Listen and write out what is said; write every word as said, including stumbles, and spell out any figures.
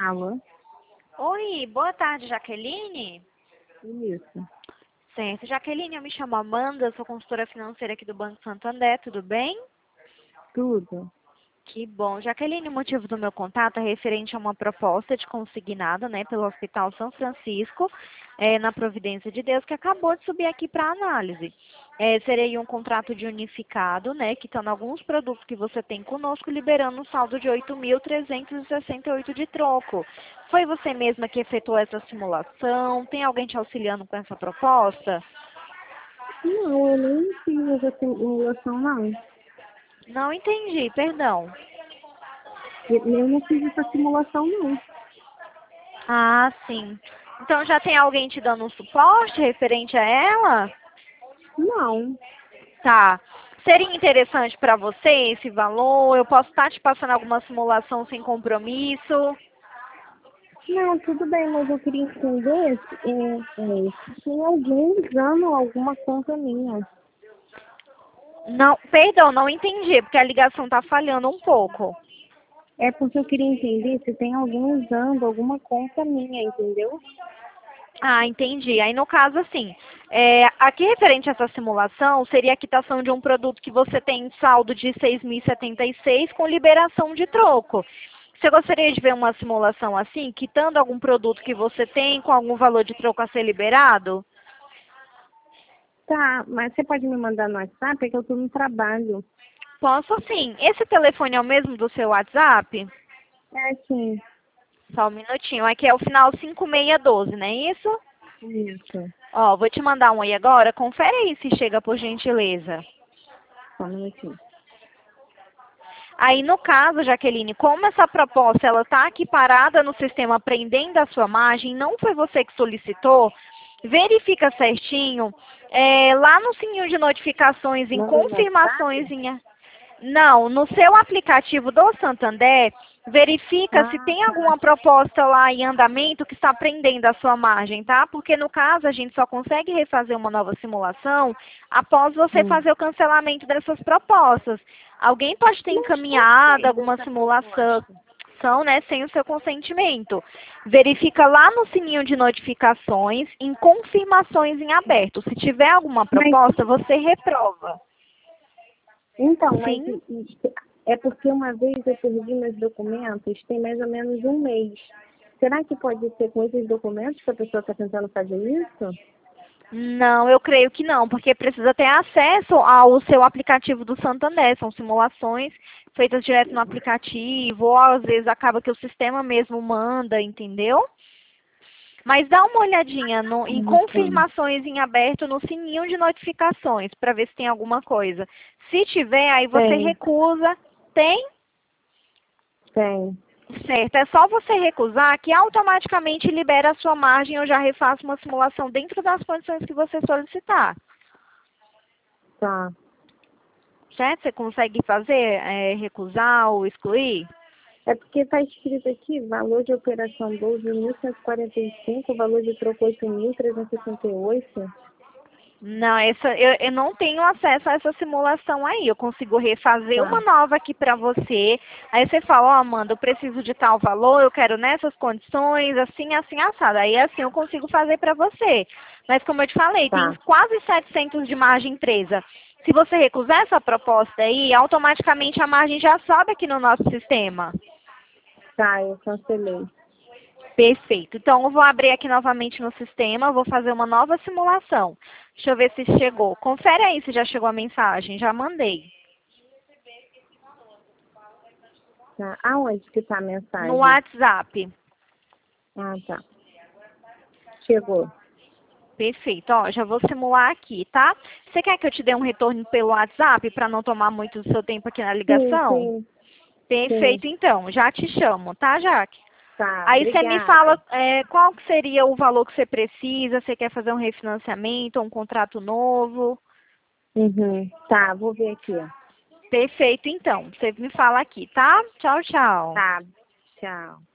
Alô? Oi, boa tarde, Jaqueline. Isso. Certo, Jaqueline, eu me chamo Amanda, sou consultora financeira aqui do Banco Santander, tudo bem? Tudo. Que bom. Jaqueline, o motivo do meu contato é referente a uma proposta de consignado, né, pelo Hospital São Francisco, eh, na Providência de Deus, que acabou de subir aqui para análise. Eh, seria um contrato de unificado, né, quitando alguns produtos que você tem conosco, liberando um saldo de oito mil trezentos e sessenta e oito de troco. Foi você mesma que efetuou essa simulação? Tem alguém te auxiliando com essa proposta? Não, eu nem fiz essa simulação, não. Não entendi, perdão. Eu eu não fiz essa simulação, não. Ah, sim. Então já tem alguém te dando um suporte referente a ela? Não. Tá. Seria interessante para você esse valor? Eu posso estar te passando alguma simulação sem compromisso? Não, tudo bem, mas eu queria entender é, é, se tem alguém usando alguma conta minha. Não, perdão, não entendi, porque a ligação está falhando um pouco. É porque eu queria entender se tem alguém usando alguma conta minha, entendeu? Ah, entendi. Aí, no caso, assim, é, aqui referente a essa simulação, seria a quitação de um produto que você tem em saldo de seis mil e setenta e seis com liberação de troco. Você gostaria de ver uma simulação assim, quitando algum produto que você tem com algum valor de troco a ser liberado? Tá, mas você pode me mandar no WhatsApp? É que eu tô no trabalho. Posso sim. Esse telefone é o mesmo do seu WhatsApp? É, sim. Só um minutinho. Aqui é o final cinco seis um dois, não é isso? Isso. Ó, vou te mandar um aí agora. Confere aí se chega, por gentileza. Só um minutinho. Aí, no caso, Jaqueline, como essa proposta ela está aqui parada no sistema prendendo a sua margem, não foi você que solicitou, verifica certinho, é, lá no sininho de notificações, em Manda no confirmações, WhatsApp? em, não, no seu aplicativo do Santander, verifica se Ah, tem tá. alguma proposta lá em andamento que está prendendo a sua margem, tá? Porque no caso a gente só consegue refazer uma nova simulação após você Hum. fazer o cancelamento dessas propostas. Alguém pode ter Mas por encaminhado que alguma dessa simulação, proposta? né, sem o seu consentimento. Verifica lá no sininho de notificações, em confirmações em aberto. Se tiver alguma Mas, proposta, você reprova. então, mas Sim? e- e- é porque uma vez eu perdi meus documentos, tem mais ou menos um mês. Será que pode ser com esses documentos que a pessoa está tentando fazer isso? Não, eu creio que não, porque precisa ter acesso ao seu aplicativo do Santander. São simulações feitas direto no aplicativo, ou às vezes acaba que o sistema mesmo manda, entendeu? Mas dá uma olhadinha no- em Hum, Tem. confirmações em aberto no sininho de notificações para ver se tem alguma coisa. Se tiver, aí você Tem, recusa. Tem? tem. Certo. É só você recusar que automaticamente libera a sua margem. Eu já refaço uma simulação dentro das condições que você solicitar. Tá. Certo? Você consegue fazer, é, recusar ou excluir? É porque está escrito aqui, valor de operação doze mil cento e quarenta e cinco, valor de troco oito mil trezentos e sessenta e oito. Não, essa, eu, eu não tenho acesso a essa simulação aí. Eu consigo refazer uma Tá, nova aqui para você. Aí você fala, ó, Amanda, eu preciso de tal valor, eu quero nessas condições, assim, assim, assado. Aí assim eu consigo fazer para você. Mas como eu te falei, tem tá. quase setecentos de margem presa. Se você recusar essa proposta aí, automaticamente a margem já sobe aqui no nosso sistema. Tá, eu cancelei. Perfeito. Então, eu vou abrir aqui novamente no sistema, vou fazer uma nova simulação. Deixa eu ver se chegou. Confere aí se já chegou a mensagem. Já mandei. Tá. Aonde que tá a No mensagem? WhatsApp. Ah, tá. Chegou. Perfeito. Ó, já vou simular aqui, tá? Você quer que eu te dê um retorno pelo WhatsApp para não tomar muito do seu tempo aqui na Sim, ligação? sim, sim. Perfeito, então. Já te chamo, tá, Jaque? Tá, Aí você me obrigada. fala é, qual que seria o valor que você precisa, você quer fazer um refinanciamento, um contrato novo? Uhum. Tá, vou ver aqui, ó. Perfeito, então. Você me fala aqui, tá? Tchau, tchau. Tá, tchau.